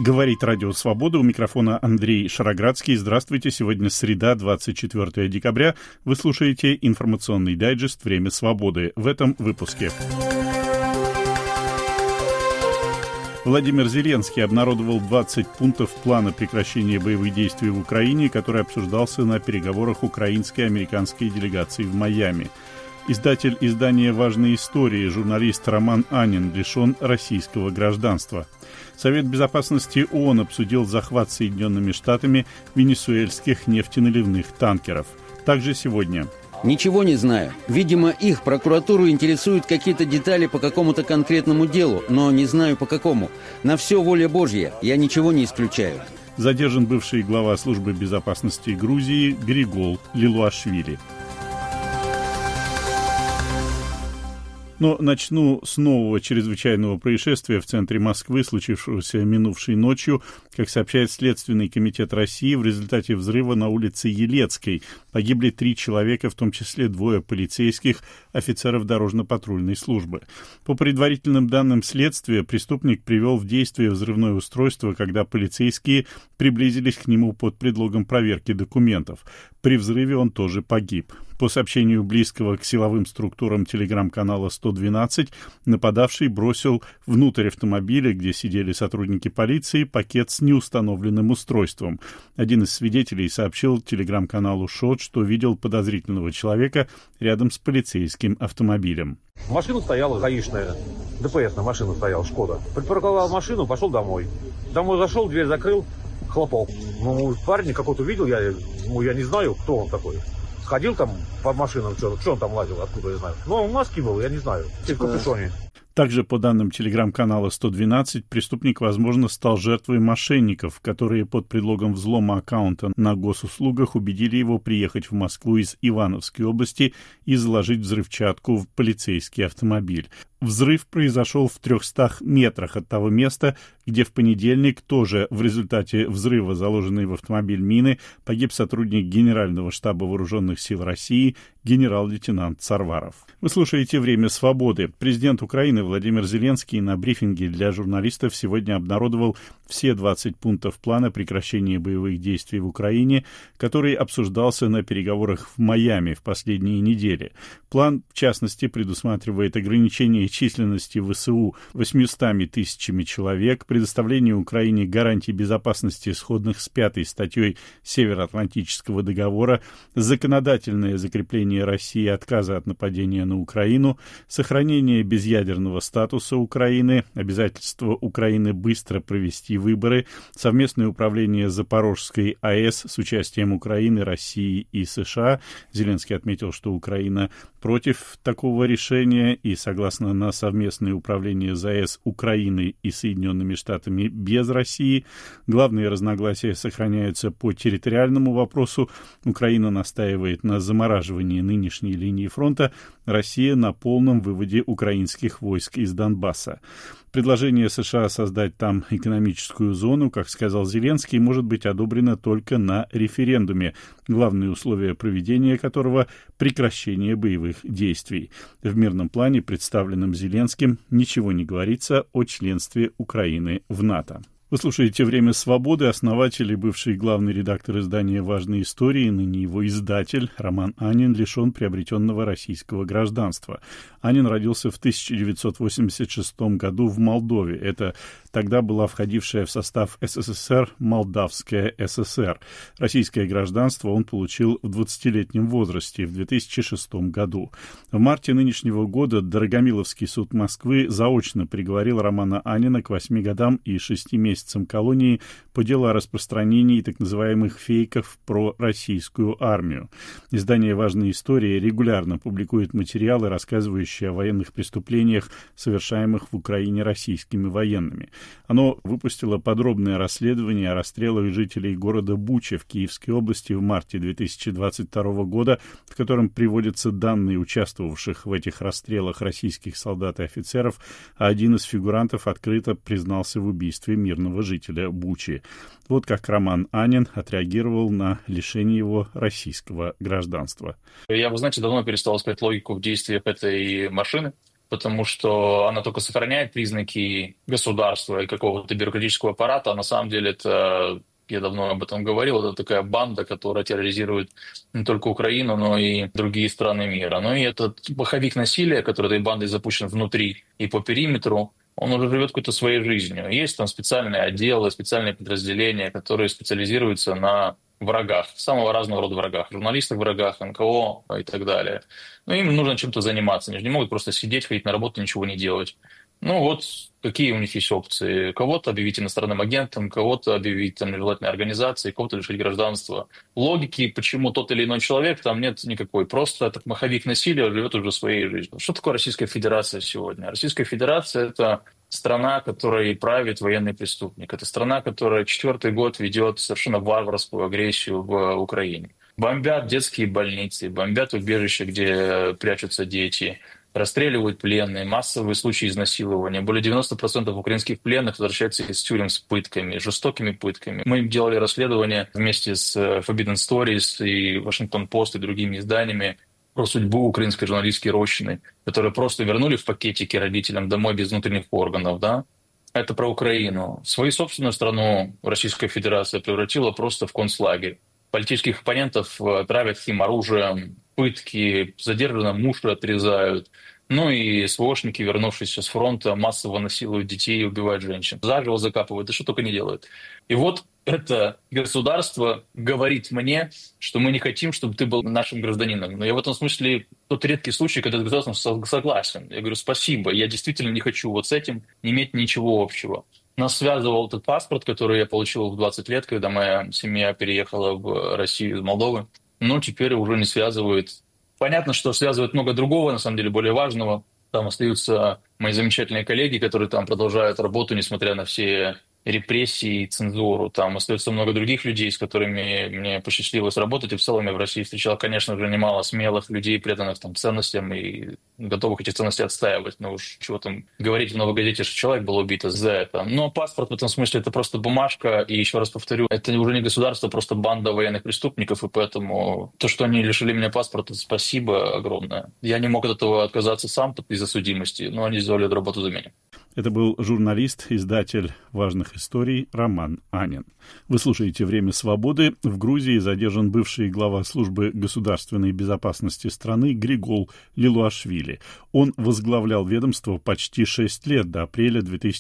Говорит Радио Свобода. У микрофона Андрей Шароградский. Здравствуйте. Сегодня среда, 24 декабря. Вы слушаете информационный дайджест «Время свободы». В этом выпуске. Владимир Зеленский обнародовал 20 пунктов плана прекращения боевых действий в Украине, который обсуждался на переговорах украинской и американской делегации в Майами. Издатель издания «Важные истории», журналист Роман Анин, лишен российского гражданства. Совет безопасности ООН обсудил захват Соединенными Штатами венесуэльских нефтеналивных танкеров. Также сегодня. Ничего не знаю. Видимо, их прокуратуру интересуют какие-то детали по какому-то конкретному делу, но не знаю по какому. На все воля Божья, я ничего не исключаю. Задержан бывший глава службы безопасности Грузии Григол Лилуашвили. Но начну с нового чрезвычайного происшествия в центре Москвы, случившегося минувшей ночью. Как сообщает Следственный комитет России, в результате взрыва на улице Елецкой погибли 3 человека, в том числе 2 полицейских, офицеров дорожно-патрульной службы. По предварительным данным следствия, преступник привел в действие взрывное устройство, когда полицейские приблизились к нему под предлогом проверки документов. При взрыве он тоже погиб. По сообщению близкого к силовым структурам телеграм-канала 112, нападавший бросил внутрь автомобиля, где сидели сотрудники полиции, пакет с неустановленным устройством. Один из свидетелей сообщил телеграм-каналу ШОТ, что видел подозрительного человека рядом с полицейским автомобилем. Машина стояла гаишная, ДПС-на машина стояла, Шкода. Припарковал машину, пошел домой. Домой зашел, дверь закрыл, хлопок. Парень какой-то увидел, я не знаю, кто он такой. Ходил там по машинам, что он там лазил, откуда я знаю. Но он в маске был, я не знаю, в капюшоне. Также, по данным телеграм-канала 112, преступник, возможно, стал жертвой мошенников, которые под предлогом взлома аккаунта на госуслугах убедили его приехать в Москву из Ивановской области и заложить взрывчатку в полицейский автомобиль. Взрыв произошел в 300 метрах от того места, где в понедельник тоже в результате взрыва, заложенной в автомобиль мины, погиб сотрудник Генерального штаба Вооруженных сил России генерал-лейтенант Сарваров. Вы слушаете «Время свободы». Президент Украины Владимир Зеленский на брифинге для журналистов сегодня обнародовал все 20 пунктов плана прекращения боевых действий в Украине, который обсуждался на переговорах в Майами в последние недели. План, в частности, предусматривает ограничение численности ВСУ 800 тысячами человек, предоставление Украине гарантий безопасности, сходных с 5-й статьей Североатлантического договора, законодательное закрепление России отказа от нападения на Украину, сохранение безъядерного статуса Украины, обязательство Украины быстро провести выборы, совместное управление Запорожской АЭС с участием Украины, России и США. Зеленский отметил, что Украина против такого решения и согласна на совместное управление ЗАЭС Украиной и Соединенными Штатами без России. Главные разногласия сохраняются по территориальному вопросу. Украина настаивает на замораживании нынешней линии фронта, Россия на полном выводе украинских войск из Донбасса. Предложение США создать там экономическую зону, как сказал Зеленский, может быть одобрено только на референдуме, главные условия проведения которого – прекращение боевых действий. В мирном плане, представленном Зеленским, ничего не говорится о членстве Украины в НАТО. Вы слушаете «Время свободы». Основатель и бывший главный редактор издания «Важные истории», ныне его издатель, Роман Анин, лишен приобретенного российского гражданства. Анин родился в 1986 году в Молдове. Это тогда была входившая в состав СССР Молдавская ССР. Российское гражданство он получил в 20-летнем возрасте, в 2006 году. В марте нынешнего года Дорогомиловский суд Москвы заочно приговорил Романа Анина к 8 годам и 6 месяцам колонии по делу о распространении так называемых фейков про российскую армию. Издание «Важные истории» регулярно публикует материалы, рассказывающие о военных преступлениях, совершаемых в Украине российскими военными. Оно выпустило подробное расследование о расстрелах жителей города Буча в Киевской области в марте 2022 года, в котором приводятся данные участвовавших в этих расстрелах российских солдат и офицеров, а один из фигурантов открыто признался в убийстве мирного жителя Бучи. Вот как Роман Анин отреагировал на лишение его российского гражданства. Я, вы знаете, давно перестал искать логику в действиях этой машины. потому что она только сохраняет признаки государства и какого-то бюрократического аппарата, а на самом деле это, я давно об этом говорил, это такая банда, которая терроризирует не только Украину, но и другие страны мира. Ну и этот маховик насилия, который этой бандой запущен внутри и по периметру, он уже живет какой-то своей жизнью. Есть там специальные отделы, специальные подразделения, которые специализируются на врагах, самого разного рода врагах, журналистах врагах, НКО и так далее. Но им нужно чем-то заниматься, они же не могут просто сидеть, ходить на работу, ничего не делать. Ну вот, какие у них есть опции. Кого-то объявить иностранным агентом, кого-то объявить там нежелательной организацией, кого-то лишить гражданства. Логики, почему тот или иной человек, там нет никакой. Просто этот маховик насилия живет уже своей жизнью. Что такое Российская Федерация сегодня? Российская Федерация – это страна, которой правит военный преступник. Это страна, которая 4-й год ведет совершенно варварскую агрессию в Украине. Бомбят детские больницы, бомбят убежища, где прячутся дети, расстреливают пленные, массовые случаи изнасилования. Более 90% украинских пленных возвращаются из тюрем с пытками, жестокими пытками. Мы делали расследование вместе с Forbidden Stories и Washington Post и другими изданиями про судьбу украинской журналистки Рощиной, которую просто вернули в пакетике родителям домой без внутренних органов. Да? Это про Украину. Свою собственную страну Российская Федерация превратила просто в концлагерь. Политических оппонентов травят им оружием, пытки, задержанным уши отрезают. Ну и СВОшники, вернувшиеся с фронта, массово насилуют детей и убивают женщин. Заживо закапывают, да что только не делают. И вот это государство говорит мне, что мы не хотим, чтобы ты был нашим гражданином. Но я в этом смысле тот редкий случай, когда государство согласен. Я говорю, спасибо, я действительно не хочу вот с этим не иметь ничего общего. Нас связывал этот паспорт, который я получил в 20 лет, когда моя семья переехала в Россию из Молдовы. Но теперь уже не связывает. Понятно, что связывает много другого, на самом деле более важного. Там остаются мои замечательные коллеги, которые там продолжают работу, несмотря на все репрессии и цензуру. Там остается много других людей, с которыми мне посчастливилось работать. И в целом я в России встречал, конечно же, немало смелых людей, преданных там ценностям и готовых эти ценности отстаивать. Но уж чего там говорить в «Новой газете», что человек был убит за это. Но паспорт в этом смысле это просто бумажка. И еще раз повторю, это уже не государство, просто банда военных преступников. И поэтому то, что они лишили меня паспорта, спасибо огромное. Я не мог от этого отказаться сам из-за судимости, но они сделали эту работу за меня. Это был журналист, издатель важных историй Роман Анин. Вы слушаете «Время свободы». В Грузии задержан бывший глава службы государственной безопасности страны Григол Лилуашвили. Он возглавлял ведомство почти 6 лет, до апреля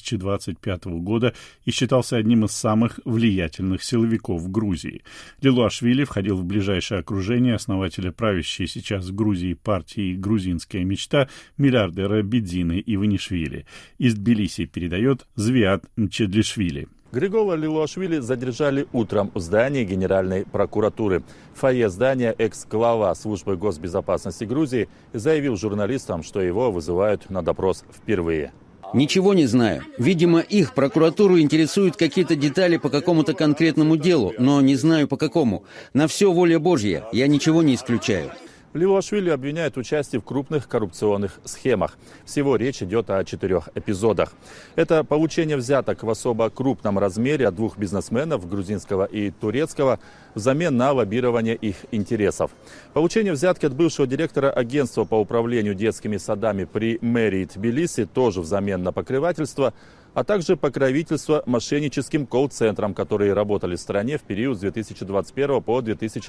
2025 года, и считался одним из самых влиятельных силовиков в Грузии. Лилуашвили входил в ближайшее окружение основателя правящей сейчас в Грузии партии «Грузинская мечта» миллиардера Бидзины Иванишвили. Из Тбилиси передает Звиат Мчедлишвили. Григола Лилуашвили задержали утром в здании Генеральной прокуратуры. В фойе здания экс-глава службы госбезопасности Грузии заявил журналистам, что его вызывают на допрос впервые. Ничего не знаю. Видимо, их прокуратуру интересуют какие-то детали по какому-то конкретному делу, но не знаю по какому. На все воля Божья, я ничего не исключаю. Лилуашвили обвиняют в участии в крупных коррупционных схемах. Всего речь идет о 4 эпизодах. Это получение взяток в особо крупном размере от 2 бизнесменов, грузинского и турецкого, взамен на лоббирование их интересов. Получение взятки от бывшего директора агентства по управлению детскими садами при мэрии Тбилиси, тоже взамен на покрывательство, а также покровительство мошенническим колл-центрам, которые работали в стране в период с 2021 по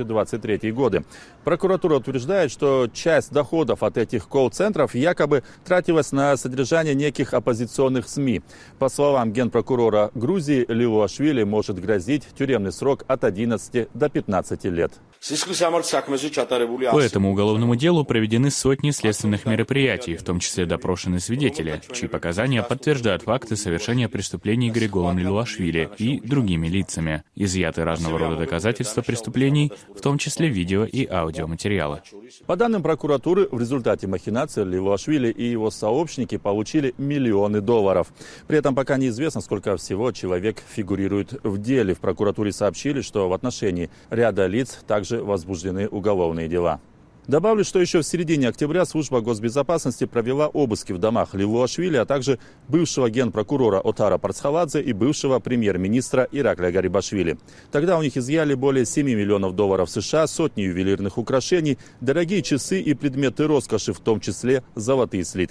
2023 годы. Прокуратура утверждает, что часть доходов от этих колл-центров якобы тратилась на содержание неких оппозиционных СМИ. По словам генпрокурора Грузии, Лилуашвили может грозить тюремный срок от 11 до 15 лет. По этому уголовному делу проведены сотни следственных мероприятий, в том числе допрошены свидетели, чьи показания подтверждают факты совершения преступлений Григолом Лилуашвили и другими лицами. Изъяты разного рода доказательства преступлений, в том числе видео и аудиоматериалы. По данным прокуратуры, в результате махинаций Лилуашвили и его сообщники получили миллионы долларов. При этом пока неизвестно, сколько всего человек фигурирует в деле. В прокуратуре сообщили, что в отношении ряда лиц также возбуждены уголовные дела. Добавлю, что еще в середине октября служба госбезопасности провела обыски в домах Лилуашвили, а также бывшего генпрокурора Отара Парцхаладзе и бывшего премьер-министра Иракля Гарибашвили. Тогда у них изъяли более 7 миллионов долларов США, сотни ювелирных украшений, дорогие часы и предметы роскоши, в том числе золотые слитки.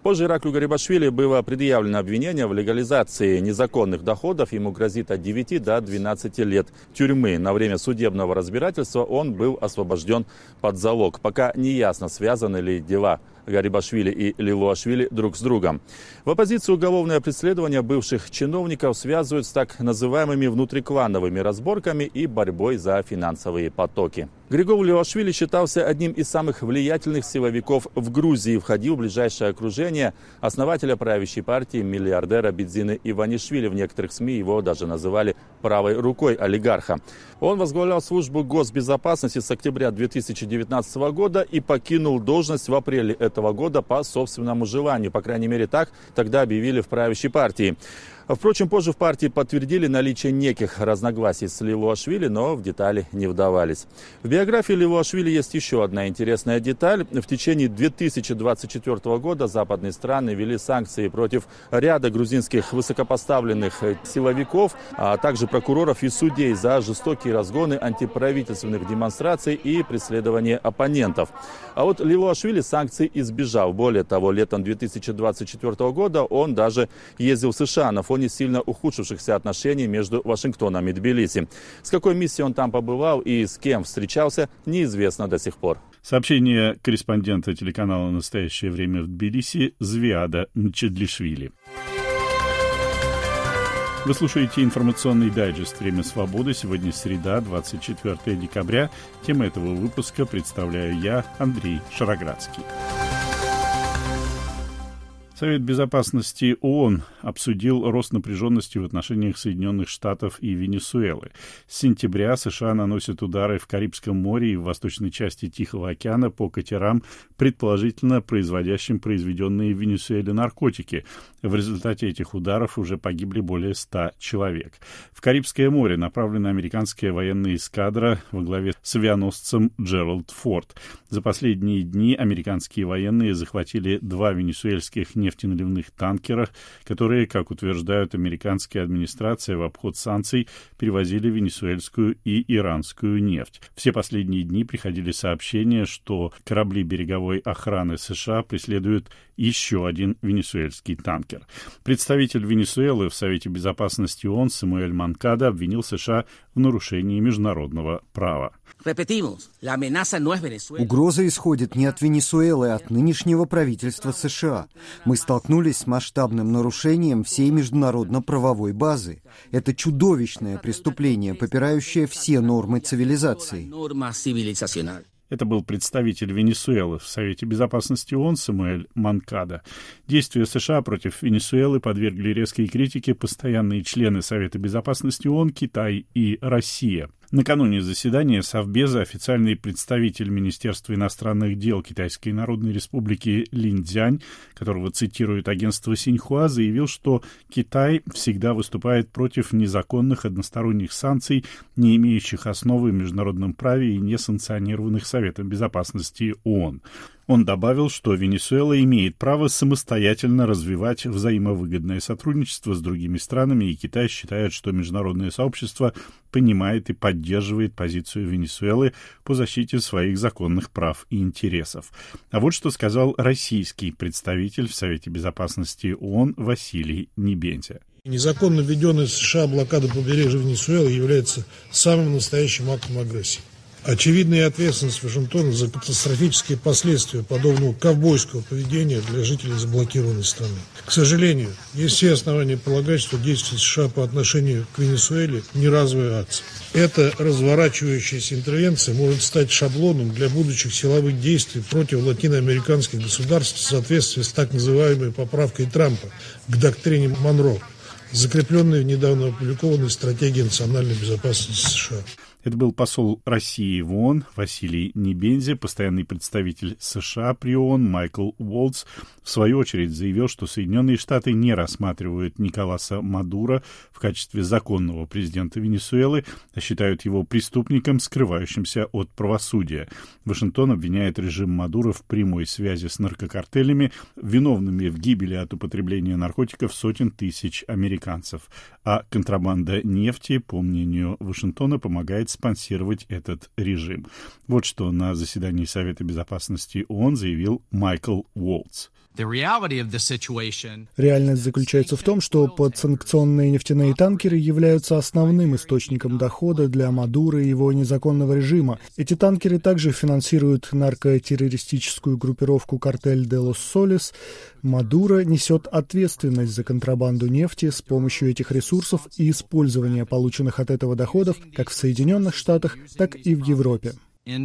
Позже Ираклию Гарибашвили было предъявлено обвинение в легализации незаконных доходов. Ему грозит от 9 до 12 лет тюрьмы. На время судебного разбирательства он был освобожден под залог. Пока не ясно, связаны ли дела Гарибашвили и Лилуашвили друг с другом. В оппозиции уголовное преследование бывших чиновников связывают с так называемыми внутриклановыми разборками и борьбой за финансовые потоки. Григол Лилуашвили считался одним из самых влиятельных силовиков в Грузии, входил в ближайшее окружение основателя правящей партии миллиардера Бидзины Иванишвили. В некоторых СМИ его даже называли правой рукой олигарха. Он возглавлял службу госбезопасности с октября 2019 года и покинул должность в апреле этого года по собственному желанию. По крайней мере, так тогда объявили в правящей партии. Впрочем, позже в партии подтвердили наличие неких разногласий с Лилуашвили, но в детали не вдавались. В биографии Лилуашвили есть еще одна интересная деталь. В течение 2024 года западные страны ввели санкции против ряда грузинских высокопоставленных силовиков, а также прокуроров и судей за жестокие разгоны антиправительственных демонстраций и преследование оппонентов. А вот Лилуашвили санкций избежал. Более того, летом 2024 года он даже ездил в США на фоне сильно ухудшившихся отношений между Вашингтоном и Тбилиси. С какой миссией он там побывал и с кем встречался, неизвестно до сих пор. Сообщение корреспондента телеканала «Настоящее время» в Тбилиси Звиада Мчедлишвили. Вы слушаете информационный дайджест «Время свободы». Сегодня среда, 24 декабря. Тему этого выпуска представляю я, Андрей Шароградский. Совет Безопасности ООН обсудил рост напряженности в отношениях Соединенных Штатов и Венесуэлы. С сентября США наносят удары в Карибском море и в восточной части Тихого океана по катерам, предположительно производящим произведенные в Венесуэле наркотики. В результате этих ударов уже погибли более 100 человек. В Карибское море направлена американская военная эскадра во главе с авианосцем Джеральд Форд. За последние дни американские военные захватили 2 венесуэльских нефтеналивных танкера, которые, как утверждают американская администрация, в обход санкций перевозили венесуэльскую и иранскую нефть. Все последние дни приходили сообщения, что корабли береговой охраны США преследуют еще один венесуэльский танкер. Представитель Венесуэлы в Совете Безопасности ООН Самуэль Манкадо обвинил США в нарушении международного права. Угроза исходит не от Венесуэлы, а от нынешнего правительства США. Мы столкнулись с масштабным нарушением всей международно-правовой базы. Это чудовищное преступление, попирающее все нормы цивилизации. Это был представитель Венесуэлы в Совете Безопасности ООН Самуэль Манкадо. Действия США против Венесуэлы подвергли резкой критике постоянные члены Совета Безопасности ООН Китай и Россия. Накануне заседания Совбеза официальный представитель Министерства иностранных дел Китайской Народной Республики Лин Цзянь, которого цитирует агентство Синьхуа, заявил, что Китай всегда выступает против незаконных односторонних санкций, не имеющих основы в международном праве и не санкционированных Советом Безопасности ООН. Он добавил, что Венесуэла имеет право самостоятельно развивать взаимовыгодное сотрудничество с другими странами, и Китай считает, что международное сообщество понимает и поддерживает позицию Венесуэлы по защите своих законных прав и интересов. А вот что сказал российский представитель в Совете Безопасности ООН Василий Небензя. Незаконно введенная США блокада побережья Венесуэлы является самым настоящим актом агрессии. Очевидная ответственность Вашингтона за катастрофические последствия подобного ковбойского поведения для жителей заблокированной страны. К сожалению, есть все основания полагать, что действия США по отношению к Венесуэле не разовая акция. Эта разворачивающаяся интервенция может стать шаблоном для будущих силовых действий против латиноамериканских государств в соответствии с так называемой поправкой Трампа к доктрине Монро, закрепленной в недавно опубликованной стратегии национальной безопасности США. Это был посол России в ООН Василий Небензя. Постоянный представитель США при ООН Майкл Уолтс в свою очередь заявил, что Соединенные Штаты не рассматривают Николаса Мадуро в качестве законного президента Венесуэлы, а считают его преступником, скрывающимся от правосудия. Вашингтон обвиняет режим Мадуро в прямой связи с наркокартелями, виновными в гибели от употребления наркотиков сотен тысяч американцев. А контрабанда нефти, по мнению Вашингтона, помогает спонсировать этот режим. Вот что на заседании Совета Безопасности ООН заявил Майкл Уолтс. Реальность заключается в том, что подсанкционные нефтяные танкеры являются основным источником дохода для Мадуро и его незаконного режима. Эти танкеры также финансируют наркотеррористическую группировку «Картель де лос Солес». Мадуро несет ответственность за контрабанду нефти с помощью этих ресурсов и использование полученных от этого доходов как в Соединенных Штатах, так и в Европе.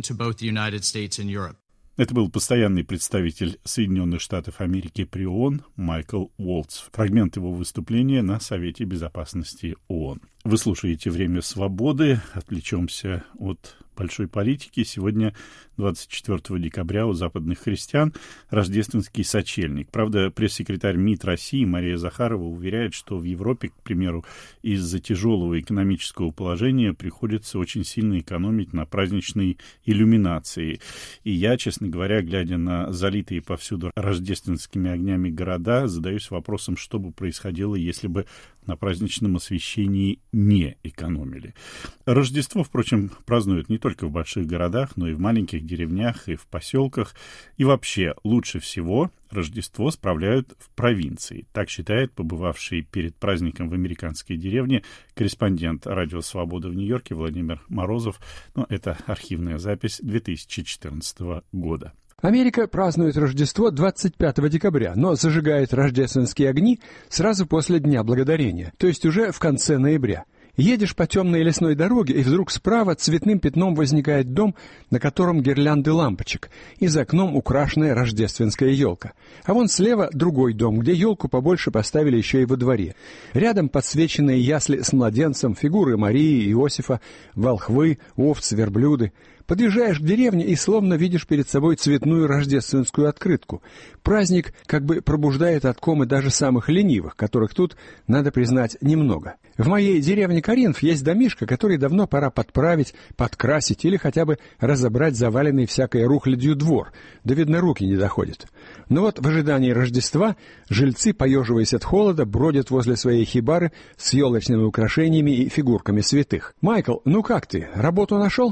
Это был постоянный представитель Соединенных Штатов Америки при ООН Майкл Уолтз. Фрагмент его выступления на Совете Безопасности ООН. Вы слушаете «Время свободы». Отвлечемся от большой политики. Сегодня, 24 декабря, у западных христиан рождественский сочельник. Правда, пресс-секретарь МИД России Мария Захарова уверяет, что в Европе, к примеру, из-за тяжелого экономического положения приходится очень сильно экономить на праздничной иллюминации. И я, честно говоря, глядя на залитые повсюду рождественскими огнями города, задаюсь вопросом, что бы происходило, если бы на праздничном освещении не экономили. Рождество, впрочем, празднуют не только в больших городах, но и в маленьких деревнях и в поселках. И вообще, лучше всего Рождество справляют в провинции. Так считает побывавший перед праздником в американской деревне корреспондент «Радио Свобода» в Нью-Йорке Владимир Морозов. Но это архивная запись 2014 года. Америка празднует Рождество 25 декабря, но зажигает рождественские огни сразу после Дня Благодарения, то есть уже в конце ноября. Едешь по темной лесной дороге, и вдруг справа цветным пятном возникает дом, на котором гирлянды лампочек, и за окном украшенная рождественская елка. А вон слева другой дом, где елку побольше поставили еще и во дворе. Рядом подсвеченные ясли с младенцем, фигуры Марии, Иосифа, волхвы, овцы, верблюды. Подъезжаешь к деревне и словно видишь перед собой цветную рождественскую открытку. Праздник как бы пробуждает от комы даже самых ленивых, которых тут, надо признать, немного. В моей деревне Коринф есть домишко, который давно пора подправить, подкрасить или хотя бы разобрать заваленный всякой рухлядью двор, да, видно, руки не доходят. Но вот в ожидании Рождества жильцы, поеживаясь от холода, бродят возле своей хибары с елочными украшениями и фигурками святых. Майкл, ну как ты, работу нашел?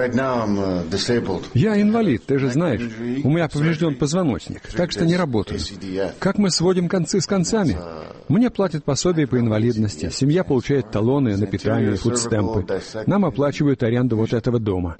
Я инвалид, ты же знаешь. У меня поврежден позвоночник, так что не работаю. Как мы сводим концы с концами? Мне платят пособие по инвалидности, семья получает талоны на питание и фудстемпы. Нам оплачивают аренду вот этого дома.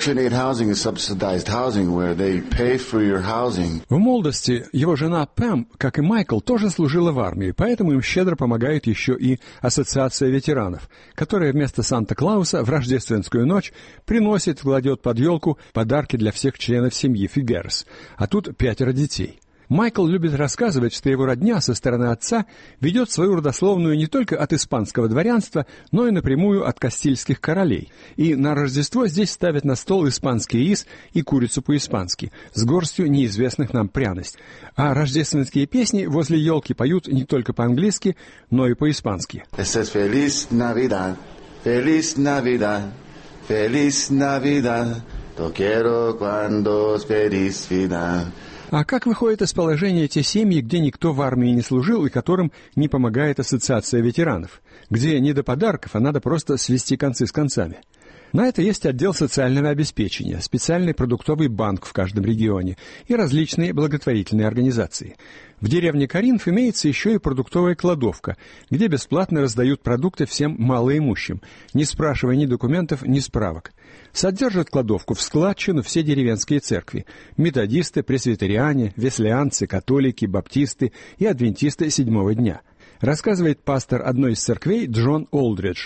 В молодости его жена Пэм, как и Майкл, тоже служила в армии, поэтому им щедро помогает еще и Ассоциация ветеранов, которая вместо Санта-Клауса в рождественскую ночь приносит, кладет под елку подарки для всех членов семьи Фигерс, а тут 5 детей. Майкл любит рассказывать, что его родня со стороны отца ведет свою родословную не только от испанского дворянства, но и напрямую от кастильских королей. И на Рождество здесь ставят на стол испанский рис и курицу по-испански, с горстью неизвестных нам пряностей. А рождественские песни возле елки поют не только по-английски, но и по-испански. Feliz Navidad, Feliz Navidad, Feliz Navidad, to quiero cuando es feliz vida. А как выходят из положения те семьи, где никто в армии не служил и которым не помогает Ассоциация ветеранов? Где не до подарков, а надо просто свести концы с концами? На это есть отдел социального обеспечения, специальный продуктовый банк в каждом регионе и различные благотворительные организации. В деревне Коринф имеется еще и продуктовая кладовка, где бесплатно раздают продукты всем малоимущим, не спрашивая ни документов, ни справок. Содержат кладовку в складчину все деревенские церкви – методисты, пресвитериане, веслианцы, католики, баптисты и адвентисты седьмого дня. Рассказывает пастор одной из церквей Джон Олдридж.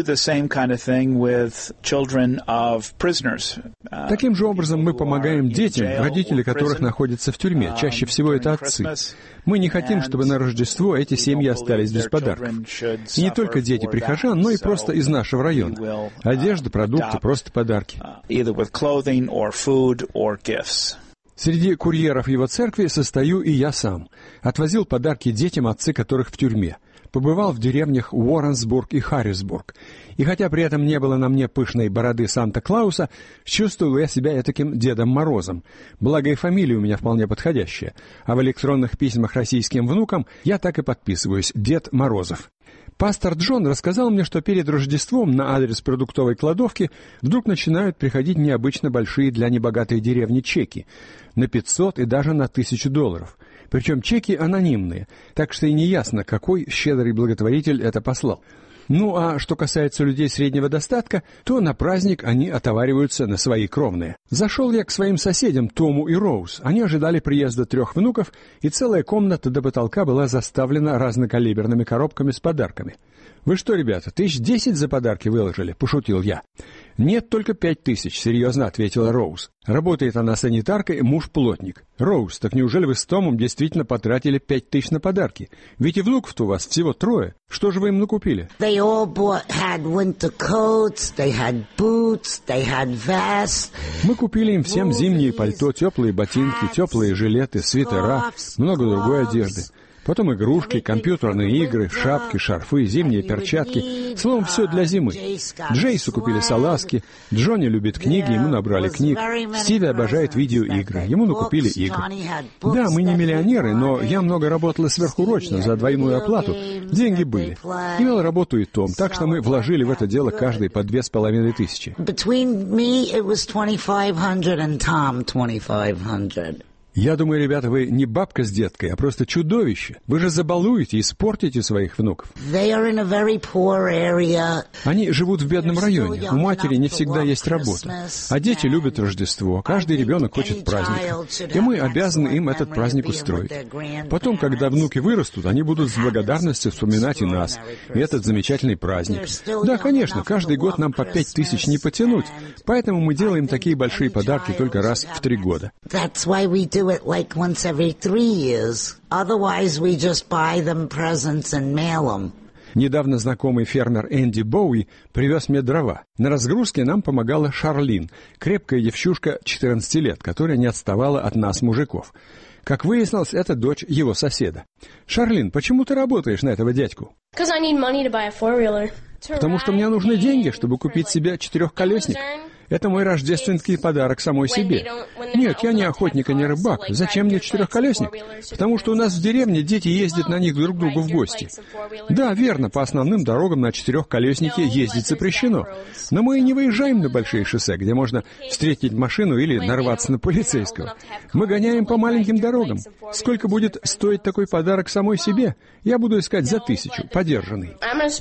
Таким же образом мы помогаем детям, родители которых находятся в тюрьме. Чаще всего это отцы. Мы не хотим, чтобы на Рождество эти семьи остались без подарков. И не только дети прихожан, но и просто из нашего района. Одежда, продукты, просто подарки. Среди курьеров его церкви состою и я сам. Отвозил подарки детям, отцы которых в тюрьме. Побывал в деревнях Уорренсбург и Харрисбург. И хотя при этом не было на мне пышной бороды Санта-Клауса, чувствовал я себя этаким Дедом Морозом. Благо и фамилия у меня вполне подходящая. А в электронных письмах российским внукам я так и подписываюсь — Дед Морозов. Пастор Джон рассказал мне, что перед Рождеством на адрес продуктовой кладовки вдруг начинают приходить необычно большие для небогатой деревни чеки на 500 и даже на $1000. Причем чеки анонимные, так что и не ясно, какой щедрый благотворитель это послал. Ну а что касается людей среднего достатка, то на праздник они отовариваются на свои кровные. Зашел я к своим соседям Тому и Роуз. Они ожидали приезда 3 внуков, и целая комната до потолка была заставлена разнокалиберными коробками с подарками. «Вы что, ребята, 10 000 за подарки выложили?» – пошутил я. «Нет, только 5000, серьезно ответила Роуз. Работает она санитаркой, муж плотник. Роуз, так неужели вы с Томом действительно потратили 5000 на подарки? Ведь и внуков-то у вас всего 3. Что же вы им накупили?» Мы купили им всем зимние пальто, теплые ботинки, теплые жилеты, свитера, много другой одежды. Потом игрушки, компьютерные игры, шапки, шарфы, зимние перчатки. Словом, все для зимы. Джейсу купили салазки, Джонни любит книги, ему набрали книг. Стиви обожает видеоигры, ему накупили игры. Да, мы не миллионеры, но я много работала сверхурочно за двойную оплату. Деньги были. Имел работу и Том, так что мы вложили в это дело каждый по 2500. Я думаю, ребята, вы не бабка с деткой, а просто чудовище. Вы же забалуете, испортите своих внуков. Они живут в бедном районе, у матери не всегда есть работа. А дети любят Рождество, каждый ребенок хочет праздника. И мы обязаны им этот праздник устроить. Потом, когда внуки вырастут, они будут с благодарностью вспоминать и нас, и этот замечательный праздник. Да, конечно, каждый год нам по 5000 не потянуть, поэтому мы делаем такие большие подарки только раз в 3 года. It like once every 3 years. Otherwise, we just buy them presents and mail them. Недавно знакомый фермер Энди Боуи привез мне дрова. На разгрузке нам помогала Шарлин, крепкая девчушка 14 лет, которая не отставала от нас, мужиков. Как выяснилось, это дочь его соседа. «Шарлин, почему ты работаешь на этого дядьку?» «Потому что мне нужны деньги, чтобы купить себе 4-колесник. Это мой рождественский подарок самой себе. Нет, я не охотник и не рыбак. Зачем мне 4-колесник? Потому что у нас в деревне дети ездят на них друг к другу в гости. Да, верно, по основным дорогам на 4-колеснике ездить запрещено. Но мы и не выезжаем на большие шоссе, где можно встретить машину или нарваться на полицейского. Мы гоняем по маленьким дорогам. Сколько будет стоить такой подарок самой себе? Я буду искать за 1000, подержанный.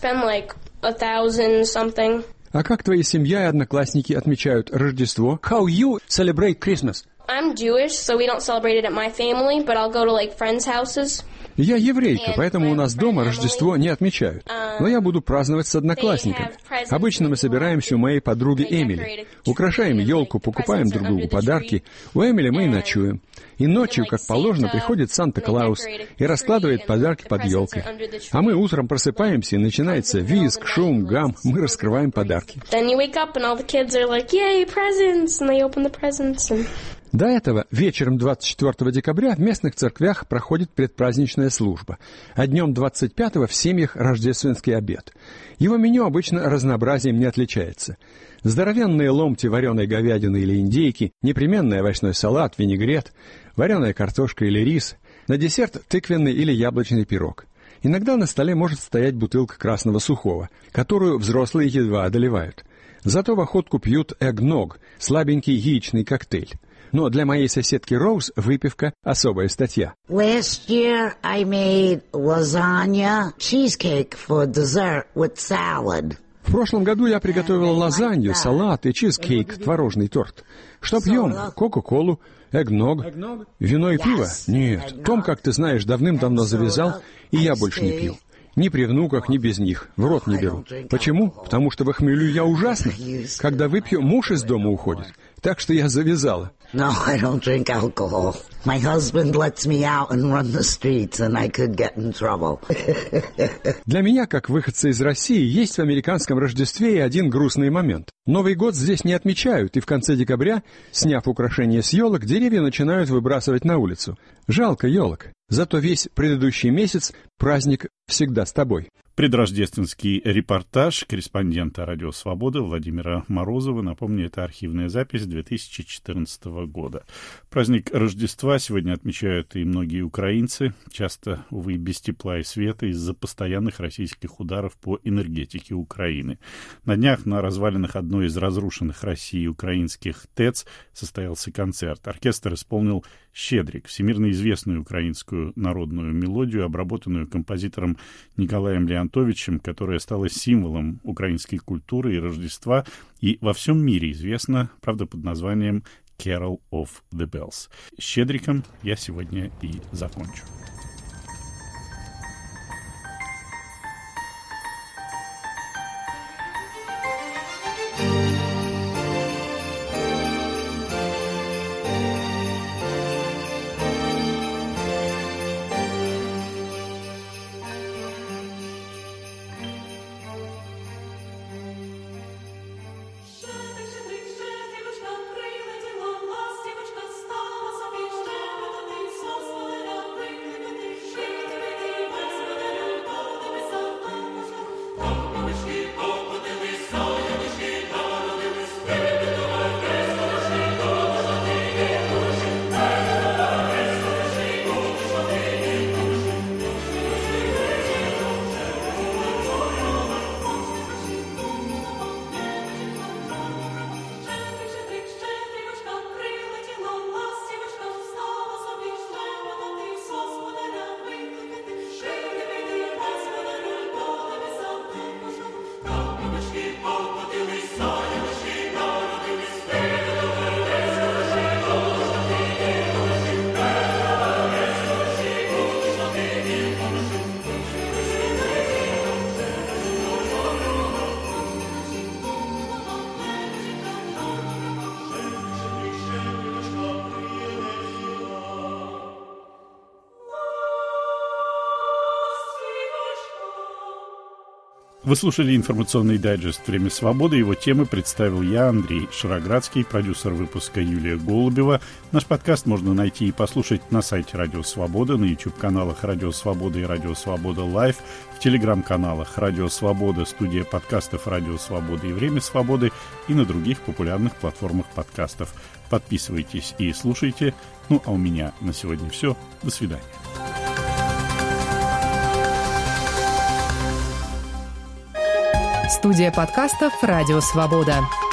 А как твои семья и одноклассники отмечают Рождество? How you celebrate Christmas? I'm Jewish, so we don't celebrate it at my family, but I'll go to like friends' houses. Я еврейка, поэтому у нас дома Рождество не отмечают. Но я буду праздновать с одноклассниками. Обычно мы собираемся у моей подруги Эмили. Украшаем елку, покупаем друг другу подарки. У Эмили мы и ночуем. И ночью, как положено, приходит Санта-Клаус и раскладывает подарки под елкой. А мы утром просыпаемся, и начинается визг, шум, гам. Мы раскрываем подарки. До этого вечером 24 декабря в местных церквях проходит предпраздничная служба, а днем 25-го в семьях рождественский обед. Его меню обычно разнообразием не отличается. Здоровенные ломти вареной говядины или индейки, непременный овощной салат, винегрет, вареная картошка или рис, на десерт тыквенный или яблочный пирог. Иногда на столе может стоять бутылка красного сухого, которую взрослые едва одолевают. Зато в охотку пьют эгног, слабенький яичный коктейль. Но для моей соседки Роуз выпивка — особая статья. Last year I made lasagna cheesecake for dessert with salad. В прошлом году я приготовила лазанью, салат и чизкейк, творожный торт. Что пьем? Кока-колу, эгног, вино и пиво? Нет, Том, как ты знаешь, давным-давно завязал, и я больше не пью. Ни при внуках, ни без них. В рот не беру. Почему? Потому что в хмелю я ужасно. Когда выпью, муж из дома уходит. Так что я завязала. No, I don't drink alcohol. My husband lets me out and run the streets, and I could get in trouble. Для меня, как выходца из России, есть в американском Рождестве и один грустный момент. Новый год здесь не отмечают, и в конце декабря, сняв украшения с елок, деревья начинают выбрасывать на улицу. Жалко елок. Зато весь предыдущий месяц праздник всегда с тобой. Предрождественский репортаж корреспондента «Радио Свобода» Владимира Морозова. Напомню, это архивная запись 2014 года. Праздник Рождества сегодня отмечают и многие украинцы, часто, увы, без тепла и света из-за постоянных российских ударов по энергетике Украины. На днях на развалинах одной из разрушенных Россией украинских ТЭЦ состоялся концерт. Оркестр исполнил «Щедрик», всемирно известную украинскую народную мелодию, обработанную композитором Николаем Леонтовичем, которая стала символом украинской культуры и Рождества и во всем мире известна, правда, под названием «Carol of the Bells». С «Щедриком» я сегодня и закончу. Вы слушали информационный дайджест «Время свободы». Его темы представил я, Андрей Шароградский, продюсер выпуска Юлия Голубева. Наш подкаст можно найти и послушать на сайте «Радио Свобода», на YouTube-каналах «Радио Свобода» и «Радио Свобода Лайв», в телеграм-каналах «Радио Свобода», студия подкастов «Радио Свобода» и «Время свободы» и на других популярных платформах подкастов. Подписывайтесь и слушайте. Ну, а у меня на сегодня все. До свидания. Студия подкастов «Радио Свобода».